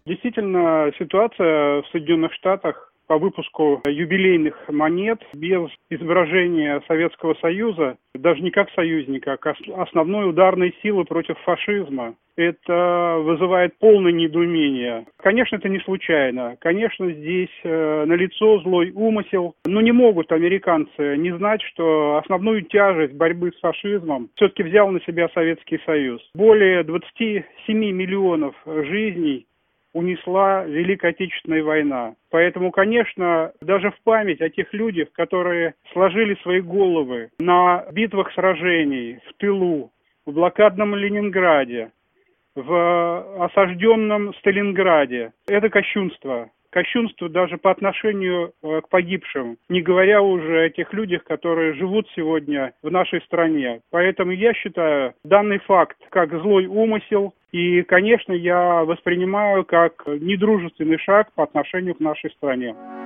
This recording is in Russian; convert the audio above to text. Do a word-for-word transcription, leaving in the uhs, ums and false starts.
Действительно, ситуация в Соединенных Штатах по выпуску юбилейных монет без изображения Советского Союза, даже не как союзника, а как основной ударной силы против фашизма, это вызывает полное недоумение. Конечно, это не случайно. Конечно, здесь э, налицо злой умысел. Но не могут американцы не знать, что основную тяжесть борьбы с фашизмом все-таки взял на себя Советский Союз. Более двадцати семи миллионов жизней унесла Великая Отечественная война. Поэтому, конечно, даже в память о тех людях, которые сложили свои головы на битвах сражений в тылу, в блокадном Ленинграде, в осажденном Сталинграде, это кощунство. Кощунство даже по отношению к погибшим, не говоря уже о тех людях, которые живут сегодня в нашей стране. Поэтому я считаю данный факт как злой умысел, и, конечно, я воспринимаю как недружественный шаг по отношению к нашей стране.